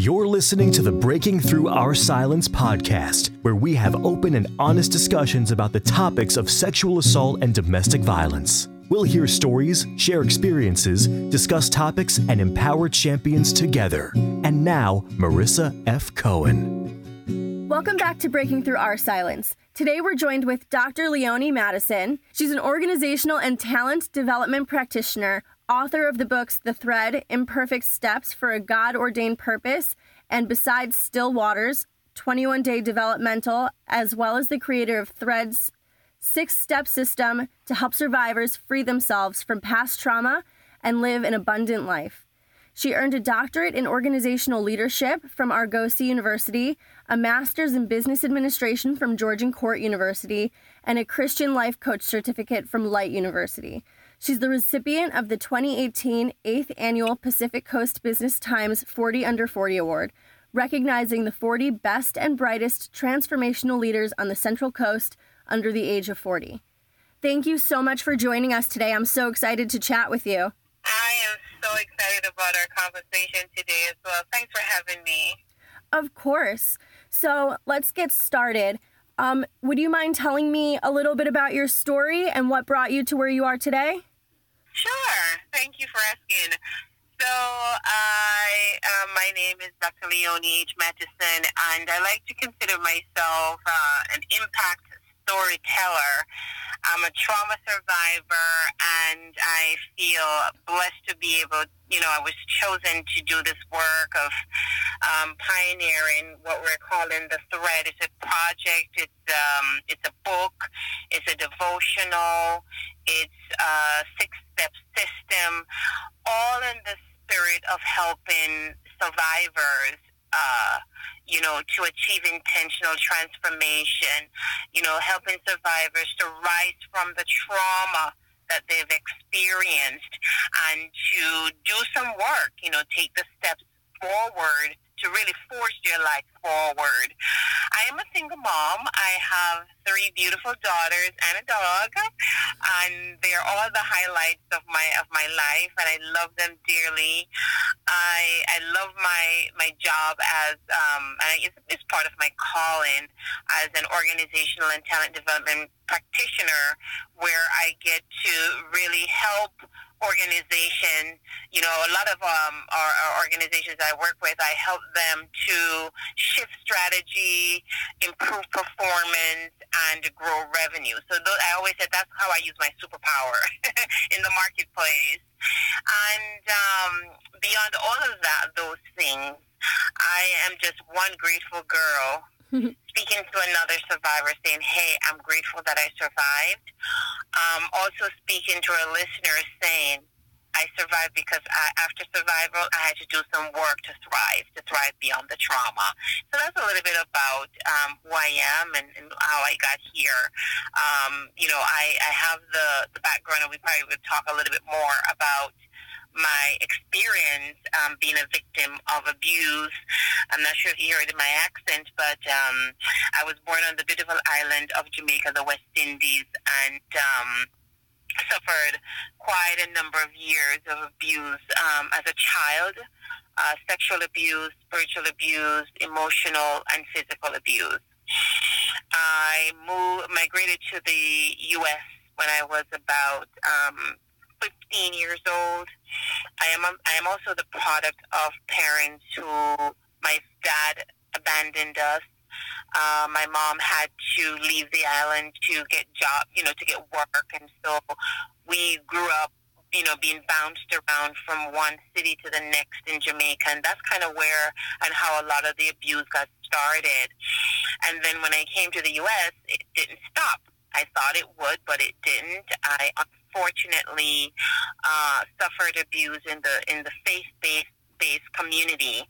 You're listening to the Breaking Through Our Silence podcast, where we have open and honest discussions about the topics of sexual assault and domestic violence. We'll hear stories, share experiences, discuss topics, and empower champions together. And now, Marissa F. Cohen. Welcome back to Breaking Through Our Silence. Today we're joined with Dr. Leonie Madison. She's an organizational and talent development practitioner, author of the books The Thread, Imperfect Steps for a God-Ordained Purpose, and Besides Still Waters, 21-Day Developmental, as well as the creator of Thread's 6-step system to help survivors free themselves from past trauma and live an abundant life. She earned a doctorate in organizational leadership from Argosy University, a master's in business administration from Georgian Court University, and a Christian life coach certificate from Light University. She's the recipient of the 2018 8th Annual Pacific Coast Business Times 40 Under 40 Award, recognizing the 40 best and brightest transformational leaders on the Central Coast under the age of 40. Thank you so much for joining us today. I'm so excited to chat with you. I am so excited about our conversation today as well. Thanks for having me. Of course. So let's get started. Would you mind telling me a little bit about your story and what brought you to where you are today? Sure. Thank you for asking. So, my name is Dr. Leonie H. Madison, and I like to consider myself an impact storyteller. I'm a trauma survivor, and I feel blessed to be able, I was chosen to do this work of pioneering what we're calling The Thread. It's a project, it's a book, it's a devotional, it's a 6-step system, all in the spirit of helping survivors to achieve intentional transformation, helping survivors to rise from the trauma that they've experienced and to do some work, take the steps forward to really forge their life forward. I am a single mom. I have 3 beautiful daughters and a dog, and they're all the highlights of my life, and I love them dearly. I love my job as it's part of my calling as an organizational and talent development practitioner, where I get to really help organization, a lot of our organizations I work with, I help them to shift strategy, improve performance, and grow revenue. So I always said that's how I use my superpower in the marketplace. And beyond all of those things, I am just one grateful girl speaking to another survivor saying, hey, I'm grateful that I survived. Also speaking to a listener saying, I survived because after survival, I had to do some work to thrive beyond the trauma. So that's a little bit about who I am and how I got here. I have the background, and we probably would talk a little bit more about my experience being a victim of abuse. I'm not sure if you heard in my accent, but I was born on the beautiful island of Jamaica, the West Indies, and suffered quite a number of years of abuse as a child, sexual abuse, spiritual abuse, emotional and physical abuse. I migrated to the U.S. when I was about 15 years old. I am also the product of parents who, my dad abandoned us. My mom had to leave the island to get to get work, and so we grew up, being bounced around from one city to the next in Jamaica, and that's kind of where and how a lot of the abuse got started. And then when I came to the U.S., it didn't stop. I thought it would, but it didn't. I unfortunately suffered abuse in the faith-based community.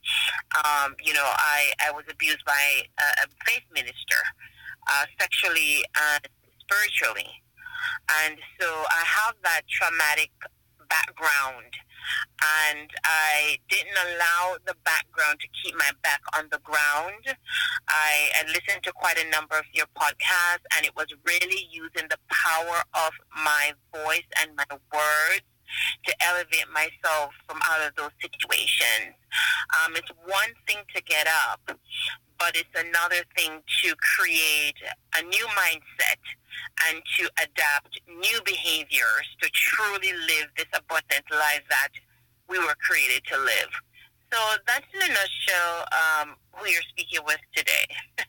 I was abused by a faith minister, sexually and spiritually. And so I have that traumatic background, and I didn't allow the background to keep my back on the ground. I listened to quite a number of your podcasts, and it was really using the power of my voice and my words to elevate myself from out of those situations. It's one thing to get up, but it's another thing to create a new mindset and to adapt new behaviors to truly live this abundant life that we were created to live. So that's in a nutshell who you're speaking with today.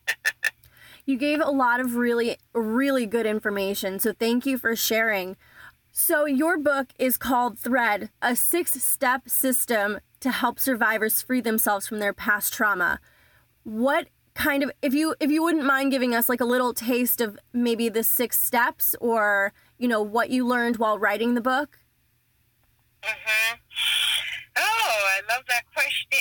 You gave a lot of really, really good information, so thank you for sharing. So your book is called Thread, a 6-step system to help survivors free themselves from their past trauma. What kind of, if you wouldn't mind giving us like a little taste of maybe the 6 steps, or, you know, what you learned while writing the book? Mm-hmm. Oh, I love that question.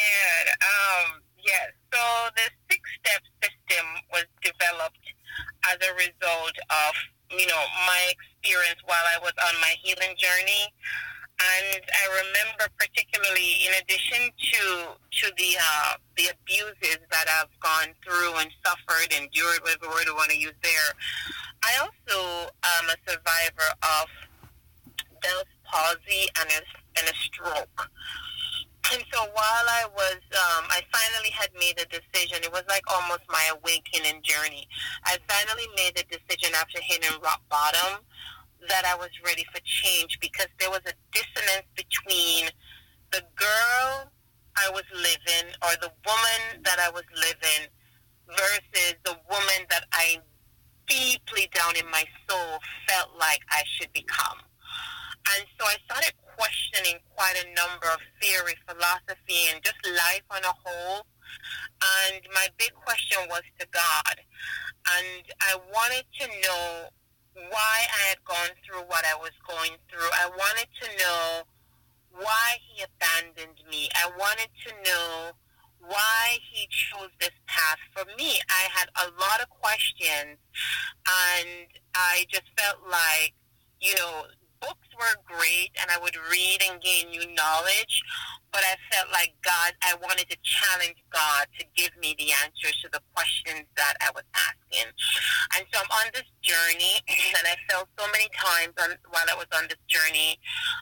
Yes, so the 6-step system was developed as a result of, you know, my experience while I was on my healing journey. And I remember particularly, in addition to the abuses that I've gone through and suffered, endured, whatever word you want to use there, I also am a survivor of Bell's palsy and a stroke. And so while I was, I finally had made a decision. It was like almost my awakening journey. I finally made a decision after hitting rock bottom that I was ready for change, because there was a dissonance between the girl I was living, or the woman that I was living, versus the woman that I deeply down in my soul felt like I should become. And so I started questioning quite a number of theory, philosophy, and just life on a whole. And my big question was to God. And I wanted to know why I had gone through what I was going through. I wanted to know why He abandoned me. I wanted to know why He chose this path for me. I had a lot of questions, and I just felt like, you know, books were great, and I would read and gain new knowledge, but I felt like I wanted to challenge God to give me the answers to the questions that I was asking. And so I'm on this journey, and I felt so many times while I was on this journey.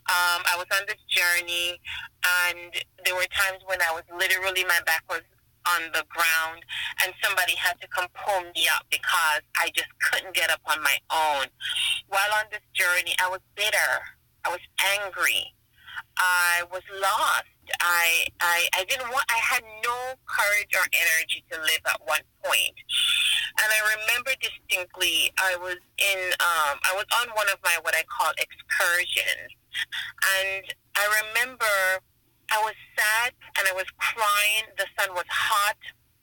And there were times when I was literally, my back was on the ground, and somebody had to come pull me up because I just couldn't get up on my own. While on this journey, I was bitter. I was angry. I was lost. I had no courage or energy to live at one point. And I remember distinctly, I was on one of my, what I call excursions. And I remember I was sad and I was crying. The sun was hot.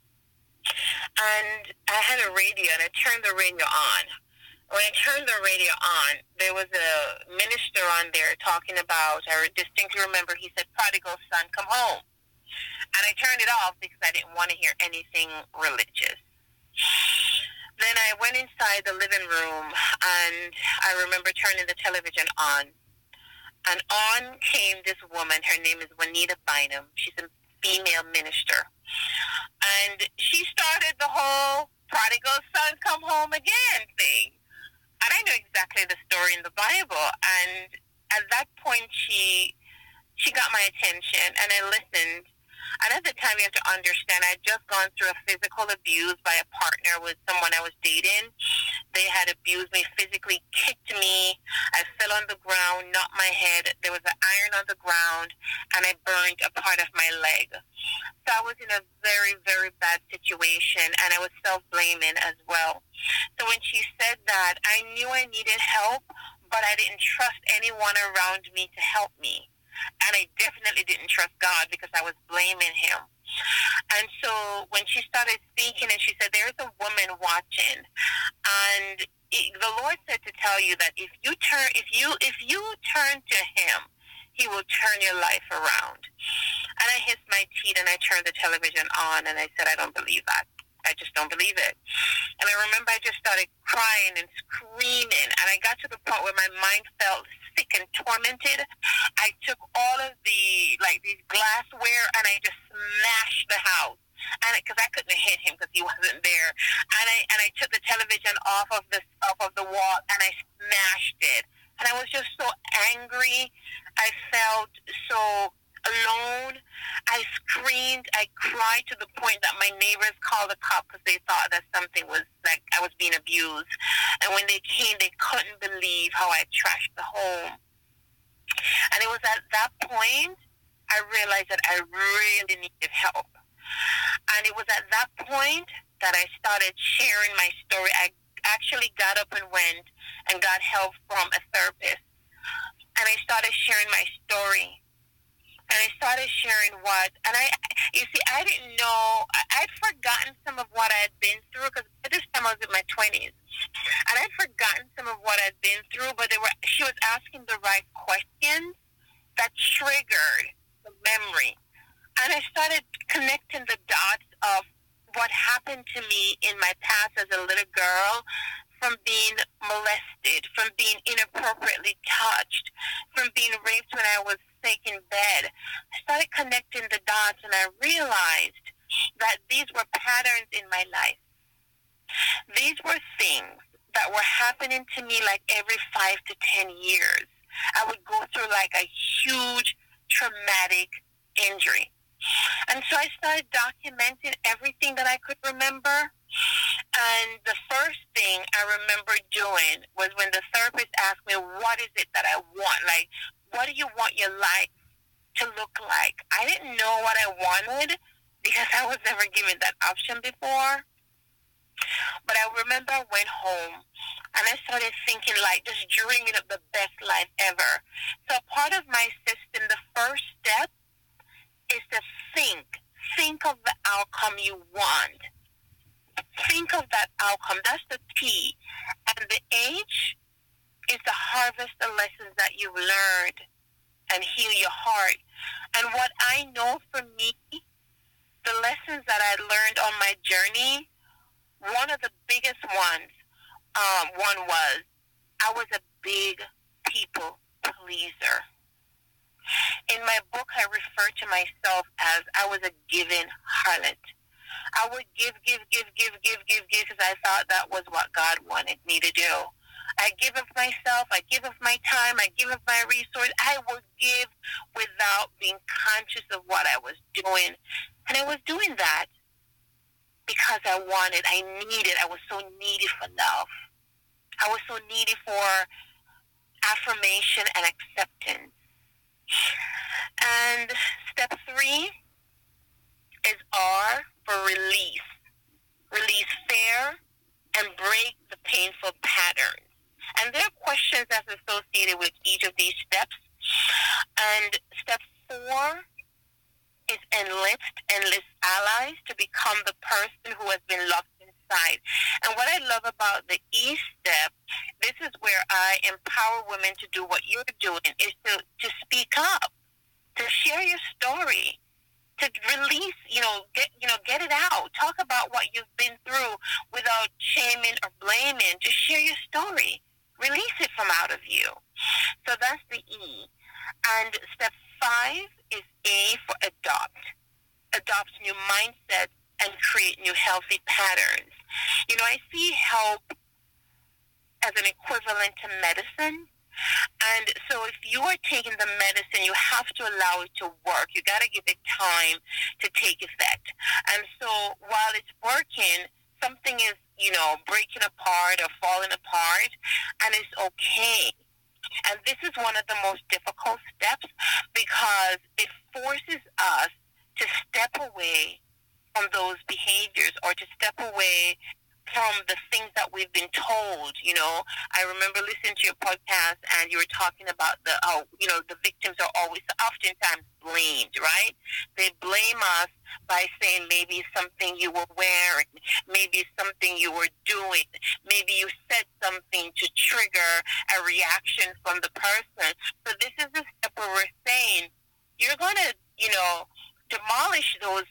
And I had a radio, and I turned the radio on. When I turned the radio on, there was a minister on there talking about, I distinctly remember, he said, "Prodigal son, come home." And I turned it off because I didn't want to hear anything religious. Then I went inside the living room, and I remember turning the television on. And on came this woman. Her name is Juanita Bynum. She's a female minister. And she started the whole prodigal son come home again thing. And I knew exactly the story in the Bible. And at that point, she got my attention, and I listened. And at the time, you have to understand, I had just gone through a physical abuse by a partner with someone I was dating. They had abused me, physically kicked me. I fell on the ground, knocked my head. There was an iron on the ground, and I burned a part of my leg. So I was in a very, very bad situation, and I was self-blaming as well. So when she said that, I knew I needed help, but I didn't trust anyone around me to help me. And I definitely didn't trust God because I was blaming Him. And so when she started speaking, and she said, "There's a woman watching," and the Lord said to tell you that if you turn to Him, He will turn your life around. And I hissed my teeth, and I turned the television on, and I said, "I don't believe that. I just don't believe it." And I remember I just started crying and screaming, and I got to the point where my mind felt sick and tormented. I took all of these glassware, and I just smashed the house, and because I couldn't hit him because he wasn't there. And I took the television off of the wall, and I smashed it. And I was just so angry, I felt so alone. I screamed, I cried to the point that my neighbors called the cops because they thought that something was like I was being abused. And when they came, they couldn't believe how I trashed the home. And it was at that point I realized that I really needed help. And it was at that point that I started sharing my story. I actually got up and went and got help from a therapist. And I started sharing my story. And I started sharing I didn't know, I'd forgotten some of what I had been through, because at this time I was in my 20s. And I'd forgotten some of what I'd been through, but she was asking the right questions that triggered the memory. And I started connecting the dots of what happened to me in my past as a little girl, from being molested, from being inappropriately touched, from being raped when I was sick in bed. I started connecting the dots, and I realized that these were patterns in my life. These were things that were happening to me like every 5 to 10 years. I would go through like a huge traumatic injury. And so I started documenting everything that I could remember. And the first thing I remember doing was when the therapist asked me, what is it that I want? Like, what do you want your life to look like? I didn't know what I wanted because I was never given that option before. But I remember I went home and I started thinking, like, just dreaming of the best life ever. So part of my system, the first step is to think of the outcome you want. Think of that outcome. That's the T. And the H is to harvest the lessons that you've learned and heal your heart. And what I know for me, the lessons that I learned on my journey, one of the biggest ones, one was I was a big people pleaser. In my book, I refer to myself as I was a giving harlot. I would give because I thought that was what God wanted me to do. I give of myself, I give of my time, I give of my resource. I would give without being conscious of what I was doing. And I was doing that because I was so needy for love. I was so needy for affirmation and acceptance. And step 3 is R for release. Release fear and break the painful patterns. And there are questions that's associated with each of these steps. And step 4 is enlist allies to become the person who has been locked inside. And what I love about the E step, this is where I empower women to do what you're doing, is to speak up, to share your story, to release, get it out. Talk about what you've been through without shaming or blaming. Just share your story. Release it from out of you. So that's the E. And step 5 is A for adopt. Adopt new mindsets and create new healthy patterns. I see help as an equivalent to medicine. And so if you are taking the medicine, you have to allow it to work. You got to give it time to take effect. And so while it's working, something is, breaking apart or falling apart, and it's okay. And this is one of the most difficult steps because it forces us to step away from those behaviors or to step away from the things that we've been told. I remember listening to your podcast and you were talking about the victims are always oftentimes blamed, right? They blame us by saying maybe something you were wearing, maybe something you were doing, maybe you said something to trigger a reaction from the person. So this is the step where we're saying you're going to, demolish those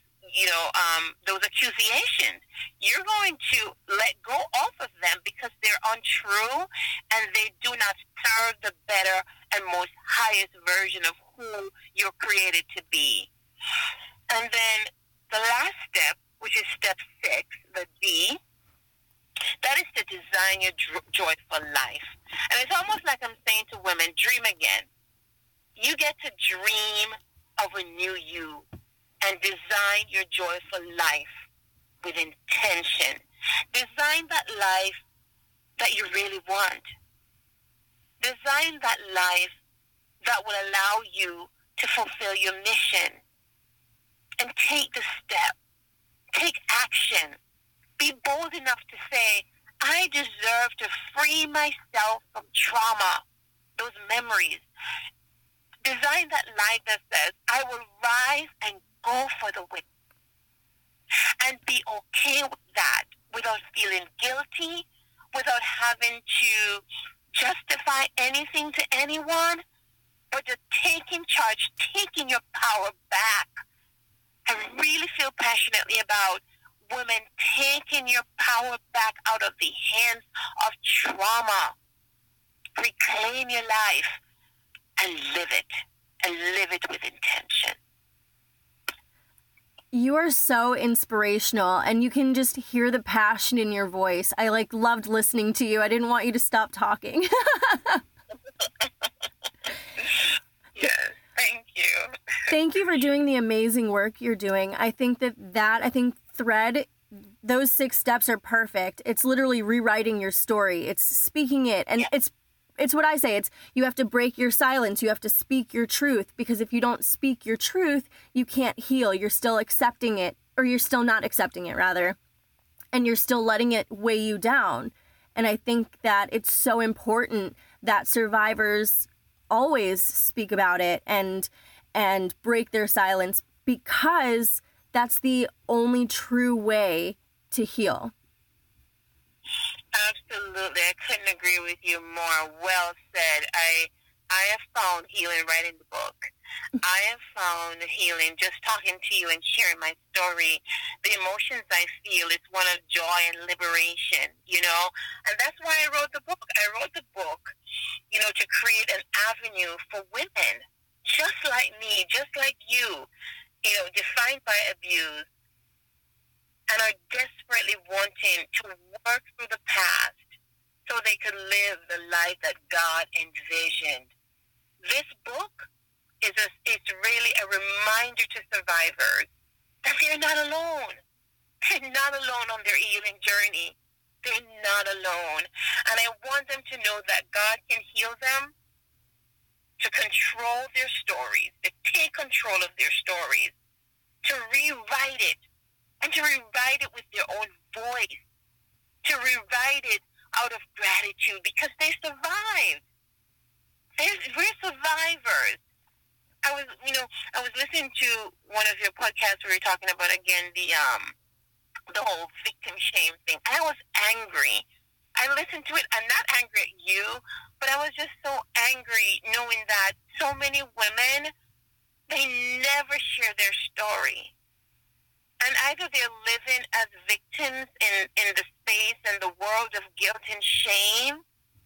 accusations. You're going to let go off of them because they're untrue and they do not serve the better and most highest version of who you're created to be. And then the last step, which is step 6, the D, that is to design your joyful life. And it's almost like I'm saying to women, dream again. You get to dream of a new you and design your joyful life with intention. Design that life that you really want. Design that life that will allow you to fulfill your mission. And take the step. Take action. Be bold enough to say, I deserve to free myself from trauma, those memories. Design that life that says, I will rise and go for the win. And be okay with that without feeling guilty, without having to justify anything to anyone, but just taking charge, taking your power back. I really feel passionately about women taking your power back out of the hands of trauma. Reclaim your life and live it with intention. You are so inspirational, and you can just hear the passion in your voice. I loved listening to you. I didn't want you to stop talking. Yes, thank you. Thank you for doing the amazing work you're doing. I think I think Thread, those 6 steps are perfect. It's literally rewriting your story. It's speaking it, and it's what I say. It's you have to break your silence. You have to speak your truth, because if you don't speak your truth, you can't heal. You're still accepting it, or you're still not accepting it, rather, and you're still letting it weigh you down. And I think that it's so important that survivors always speak about it and break their silence, because that's the only true way to heal. Absolutely. I couldn't agree with you more. Well said. I have found healing right in the book. I have found healing just talking to you and sharing my story. The emotions I feel is one of joy and liberation, and that's why I wrote the book. I wrote the book, to create an avenue for women just like me, just like you, defined by abuse, and are desperately wanting to work through the past so they could live the life that God envisioned. This book is really a reminder to survivors that they're not alone. They're not alone on their healing journey. They're not alone. And I want them to know that God can heal them, to control their stories, to take control of their stories, to rewrite it, and to rewrite it with their own voice, to rewrite it out of gratitude, because they survived. We're survivors. I was listening to one of your podcasts where you're talking about, again, the whole victim shame thing. And I was angry. I listened to it. I'm not angry at you, but I was just so angry knowing that so many women, they never share their story. And either they're living as victims in the space and the world of guilt and shame,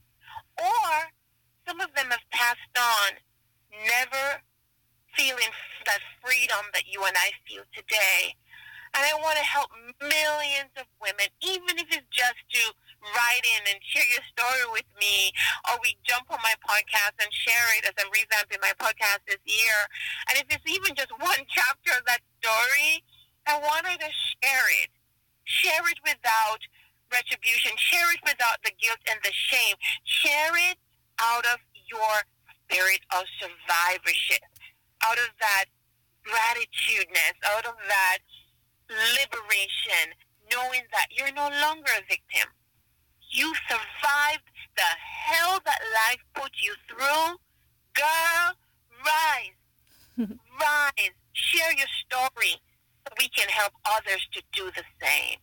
or some of them have passed on, never feeling that freedom that you and I feel today. And I want to help millions of women, even if it's just to write in and share your story with me, or we jump on my podcast and share it as I'm revamping my podcast this year. And if it's even just one chapter of that story, I want her to share it. Share it without retribution. Share it without the guilt and the shame. Share it out of your spirit of survivorship, out of that gratitudeness, out of that liberation, knowing that you're no longer a victim. You survived the hell that life put you through. Girl, rise. Rise. Share your story so we can help others to do the same.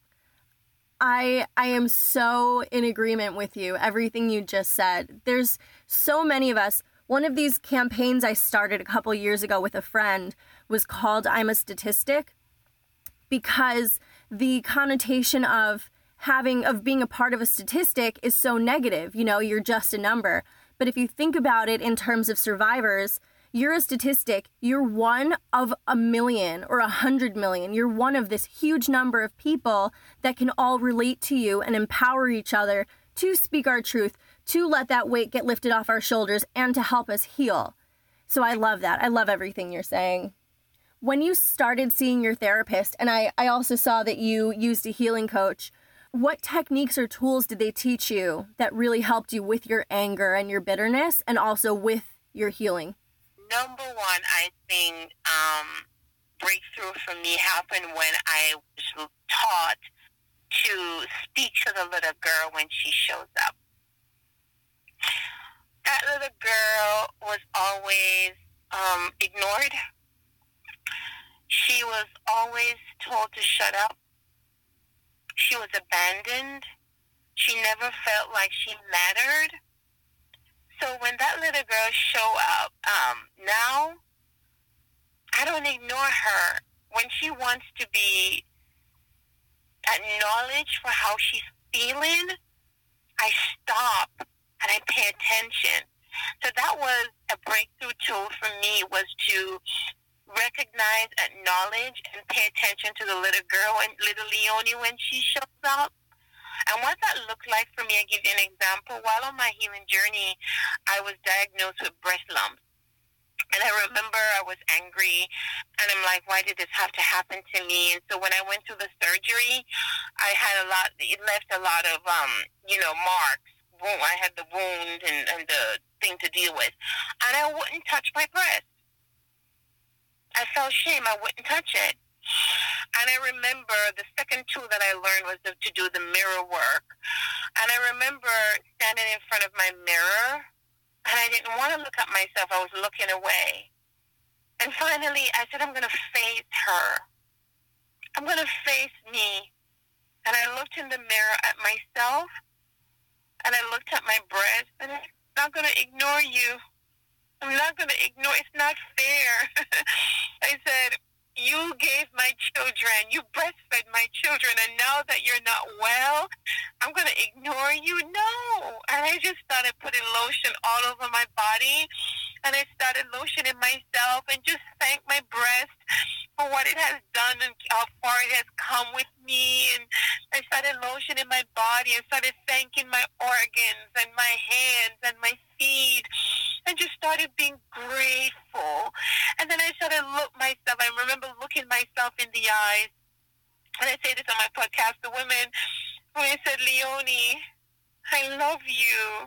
I am so in agreement with you, everything you just said. There's so many of us. One of these campaigns I started a couple years ago with a friend was called I'm a Statistic, because the connotation of being a part of a statistic is so negative. You're just a number. But if you think about it in terms of survivors, you're a statistic. You're one of 1 million or 100 million. You're one of this huge number of people that can all relate to you and empower each other to speak our truth, to let that weight get lifted off our shoulders, and to help us heal. So I love that. I love everything you're saying. When you started seeing your therapist, and I also saw that you used a healing coach, what techniques or tools did they teach you that really helped you with your anger and your bitterness and also with your healing? Number one, I think breakthrough for me happened when I was taught to speak to the little girl when she shows up. That little girl was always ignored. She was always told to shut up. She was abandoned. She never felt like she mattered. So when that little girl show up, now I don't ignore her. When she wants to be acknowledged for how she's feeling, I stop and I pay attention. So that was a breakthrough tool for me, was to recognize, acknowledge, and pay attention to the little girl and little Leonie when she shows up. And what that looked like for me, I give you an example. While on my healing journey, I was diagnosed with breast lumps. And I remember I was angry, and I'm like, why did this have to happen to me? And so when I went through the surgery, I had it left a lot of, marks. I had the wound and the thing to deal with. And I wouldn't touch my breast. I felt shame. I wouldn't touch it. And I remember the second tool that I learned was to do the mirror work. And I remember standing in front of my mirror, and I didn't want to look at myself. I was looking away. And finally, I said, I'm going to face her. I'm going to face me. And I looked in the mirror at myself, and I looked at my breast, and I'm not going to ignore you. I'm not going to ignore. It's not fair. I said, you gave my children, you breastfed my children, and now that you're not well, I'm going to ignore you? No. And I just started putting lotion all over my body, and I started lotioning myself and just thank my breast for what it has done and how far it has come with me. And I started lotioning my body and started thanking my organs and my hands and my feet, and just started being grateful. And then I started myself. I remember looking myself in the eyes, and I say this on my podcast to women, when I said, Leonie, I love you.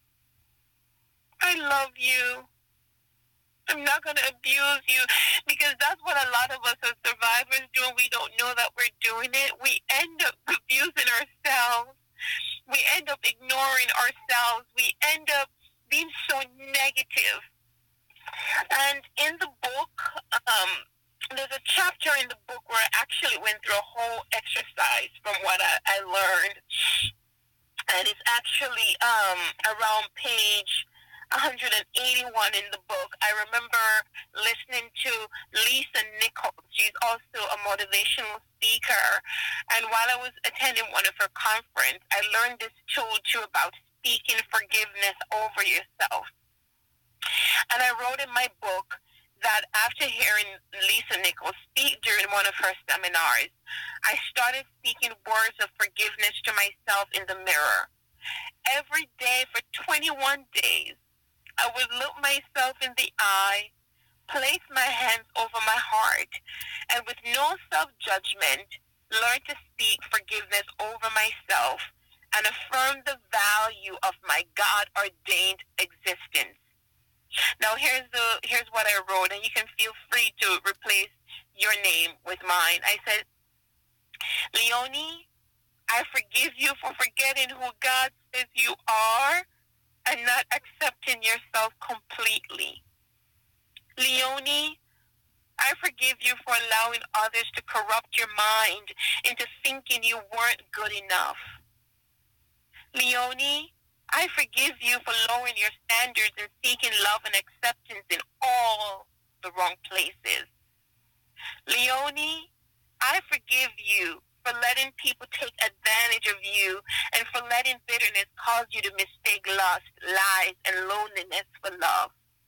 I love you. I'm not going to abuse you, because that's what a lot of us as survivors do, and we don't know that we're doing it. We end up abusing ourselves. We end up ignoring ourselves. We end up being so negative. And in the book, there's a chapter in the book where I actually went through a whole exercise from what I learned. And it's actually around page 181 in the book. I remember listening to Lisa Nichols. She's also a motivational speaker. And while I was attending one of her conferences, I learned this tool too about speaking forgiveness over yourself. And I wrote in my book that after hearing Lisa Nichols speak during one of her seminars, I started speaking words of forgiveness to myself in the mirror. Every day for 21 days, I would look myself in the eye, place my hands over my heart, and with no self-judgment, learn to speak forgiveness over myself and affirm the value of my God-ordained existence. Now, here's what I wrote, and you can feel free to replace your name with mine. I said, Leonie, I forgive you for forgetting who God says you are and not accepting yourself completely. Leonie, I forgive you for allowing others to corrupt your mind into thinking you weren't good enough. Leonie, I forgive you for lowering your standards and seeking love and acceptance in all the wrong places. Leonie, I forgive you for letting people take advantage of you and for letting bitterness cause you to mistake lust, lies, and loneliness for love.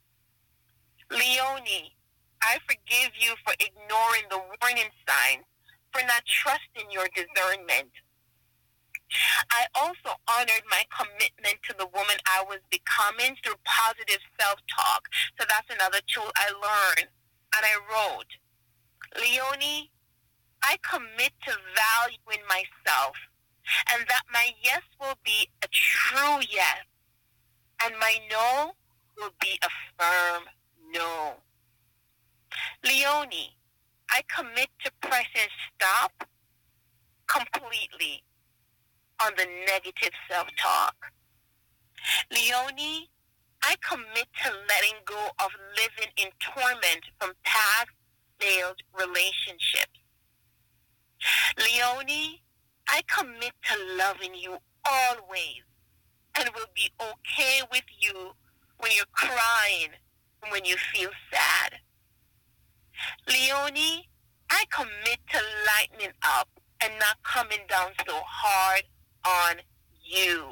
Leonie, I forgive you for ignoring the warning signs, for not trusting your discernment. I also honored my commitment to the woman I was becoming through positive self-talk. So that's another tool I learned. And I wrote, Leonie, I commit to valuing myself, and that my yes will be a true yes, and my no will be a firm no. Leonie, I commit to pressing stop completely on the negative self-talk. Leonie, I commit to letting go of living in torment from past failed relationships. Leonie, I commit to loving you always and will be okay with you when you're crying and when you feel sad. Leonie, I commit to lightening up and not coming down so hard on you.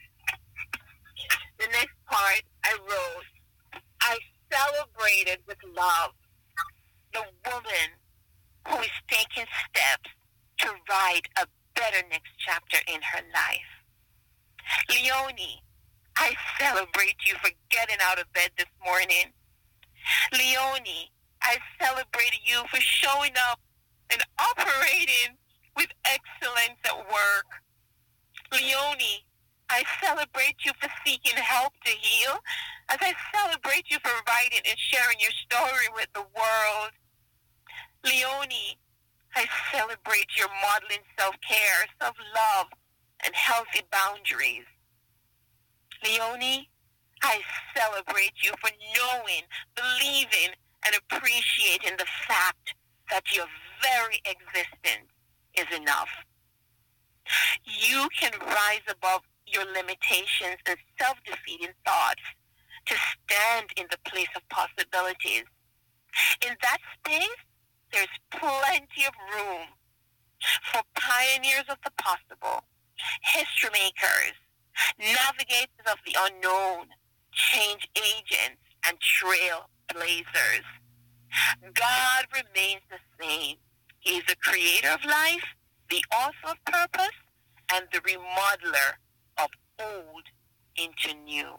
The next part I wrote, I celebrated with love the woman who is taking steps to write a better next chapter in her life. Leonie, I celebrate you for getting out of bed this morning. Leonie, I celebrate you for showing up and operating with excellence at work. Leonie, I celebrate you for seeking help to heal, as I celebrate you for writing and sharing your story with the world. Leonie, I celebrate your modeling self-care, self-love, and healthy boundaries. Leonie, I celebrate you for knowing, believing, and appreciating the fact that your very existence is enough. You can rise above your limitations and self-defeating thoughts to stand in the place of possibilities. In that space, there's plenty of room for pioneers of the possible, history makers, navigators of the unknown, change agents, and trailblazers. God remains the same. He is the creator of life, the author of purpose, and the remodeler of old into new.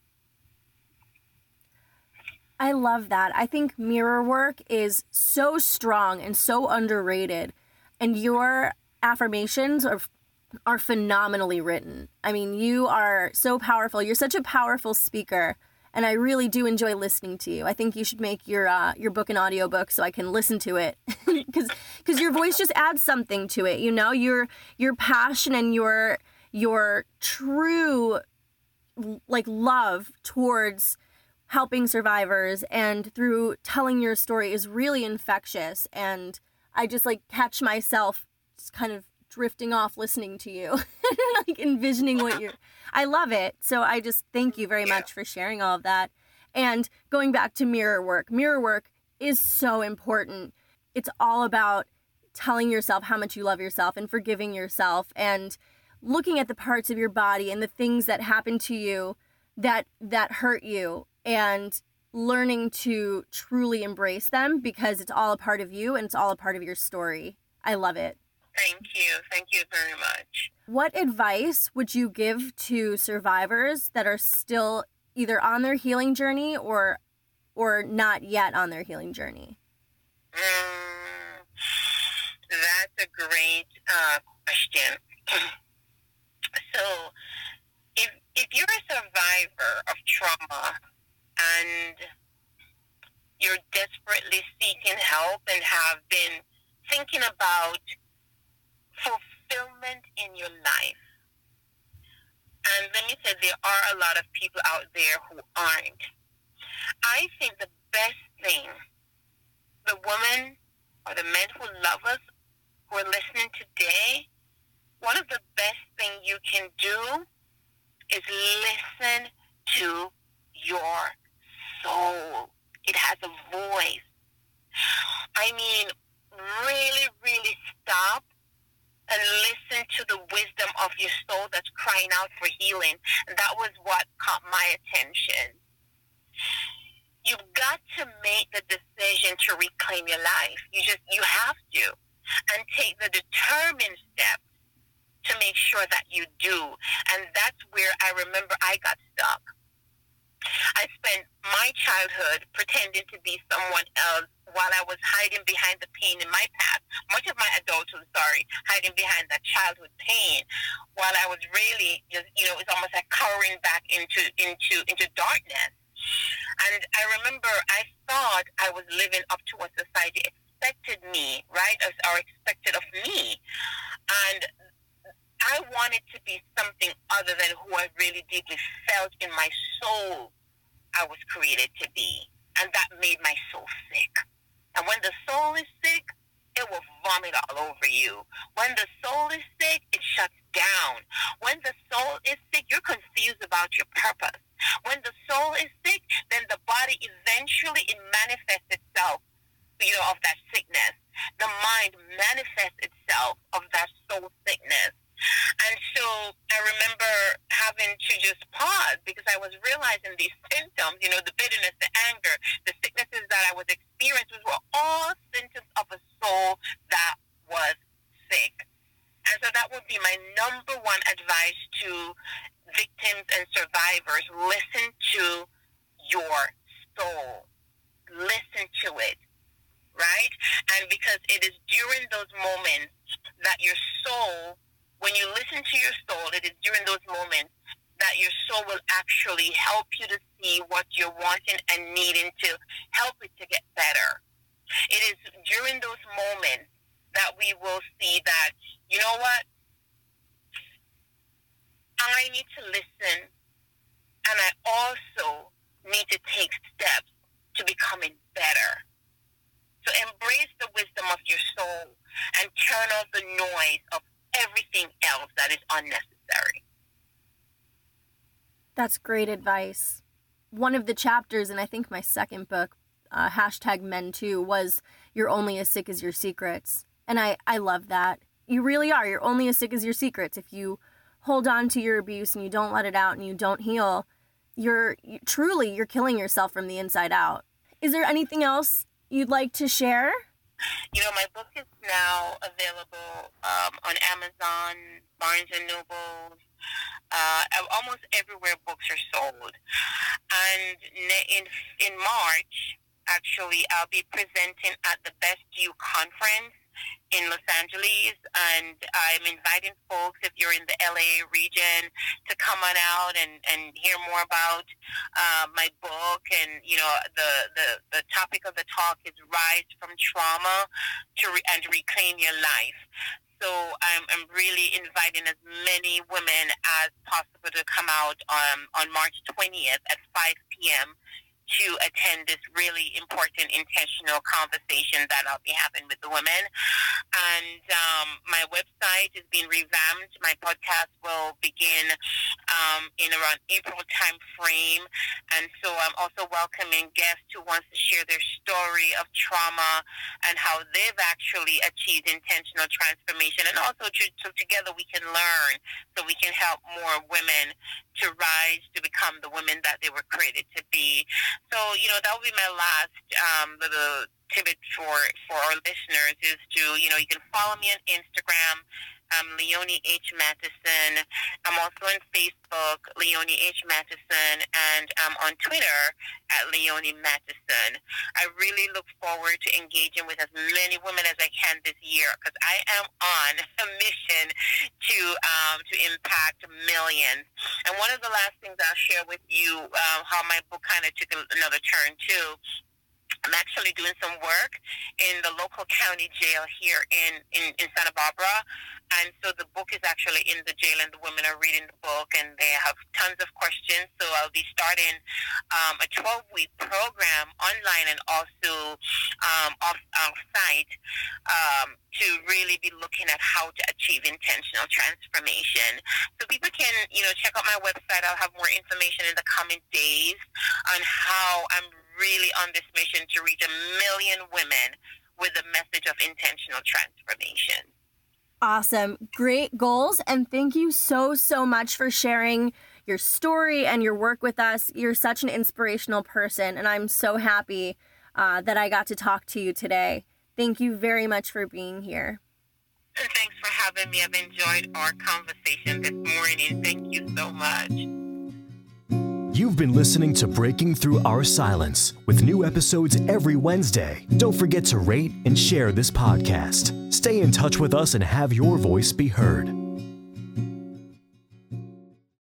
I love that. I think mirror work is so strong and so underrated, and your affirmations are phenomenally written. I mean, you are so powerful. You're such a powerful speaker, and I really do enjoy listening to you. I think you should make your book an audiobook so I can listen to it, because your voice just adds something to it. You know, your passion and your true like love towards helping survivors and through telling your story is really infectious, and I just like catch myself just kind of drifting off listening to you like envisioning what you're I love it. So I just thank you very much for sharing all of that. And going back to mirror work is so important. It's all about telling yourself how much you love yourself and forgiving yourself and looking at the parts of your body and the things that happen to you that hurt you and learning to truly embrace them because it's all a part of you and it's all a part of your story. I love it. Thank you. Thank you very much. What advice would you give to survivors that are still either on their healing journey or not yet on their healing journey? That's a great question. So if you're a survivor of trauma and you're desperately seeking help and have been thinking about fulfillment in your life, and let me say there are a lot of people out there who aren't, I think the best thing, the women or the men who love us, who are listening today, one of the best things you can do is listen to your soul. It has a voice. I mean, really, really stop and listen to the wisdom of your soul that's crying out for healing. And that was what caught my attention. You've got to make the decision to reclaim your life. You have to. And take the determined steps to make sure sure that you do. And that's where I remember I got stuck. I spent my childhood pretending to be someone else while I was hiding behind the pain in my past. Much of my adulthood, hiding behind that childhood pain, while I was really just, it's almost like cowering back into darkness. And I remember I thought I was living up to what society expected me, right, or expected of me. And I wanted to be something other than who I really deeply felt in my soul I was created to be. And that made my soul sick. And when the soul is sick, it will vomit all over you. When the soul is sick, it shuts down. When the soul is sick, you're confused about your purpose. When the soul is sick, then the body eventually it manifests itself, of that sickness. The mind manifests itself of that soul sickness. And so I remember having to just pause because I was realizing these symptoms, the bitterness, the anger, the sicknesses that I was experiencing were all symptoms of a soul that was sick. And so that would be my number one advice to victims and survivors. Listen to your soul. Listen to it, right? And because it is during those moments that your soul, when you listen to your soul, it is during those moments that your soul will actually help you to see what you're wanting and needing to help it to get better. It is during those moments that we will see that, you know what? I need to listen, and I also need to take steps to becoming better. So embrace the wisdom of your soul and turn off the noise of everything else that is unnecessary. That's great advice. One of the chapters, and I think my second book, #Men2, was You're Only As Sick As Your Secrets. And I love that. You really are. You're only as sick as your secrets. If you hold on to your abuse and you don't let it out and you don't heal, you're killing yourself from the inside out. Is there anything else you'd like to share? My book is now available on Amazon, Barnes & Noble, almost everywhere books are sold. And in March, actually, I'll be presenting at the Best You conference in Los Angeles, and I'm inviting folks, if you're in the LA region, to come on out and hear more about my book. And the topic of the talk is Rise from Trauma and Reclaim Your Life. So I'm really inviting as many women as possible to come out on March 20th at 5 p.m. to attend this really important, intentional conversation that I'll be having with the women. And my website is being revamped. My podcast will begin in around April time frame. And so I'm also welcoming guests who wants to share their story of trauma and how they've actually achieved intentional transformation. And also so together we can learn, so we can help more women to rise, to become the women that they were created to be. So, that will be my last little tidbit for our listeners is to, you can follow me on Instagram, Leonie H. Mattison. I'm also on Facebook, Leonie H. Mattison, and I'm on Twitter at Leonie Mattison. I really look forward to engaging with as many women as I can this year because I am on a mission to impact millions. And one of the last things I'll share with you, how my book kind of took another turn too. I'm actually doing some work in the local county jail here in Santa Barbara. And so the book is actually in the jail, and the women are reading the book, and they have tons of questions. So I'll be starting a 12-week program online and also off-site to really be looking at how to achieve intentional transformation. So people can, check out my website. I'll have more information in the coming days on how I'm really on this mission to reach 1 million women with a message of intentional transformation. Awesome. Great goals. And thank you so, so much for sharing your story and your work with us. You're such an inspirational person, and I'm so happy that I got to talk to you today. Thank you very much for being here. And thanks for having me. I've enjoyed our conversation this morning. Thank you so much. You've been listening to Breaking Through Our Silence with new episodes every Wednesday. Don't forget to rate and share this podcast. Stay in touch with us and have your voice be heard.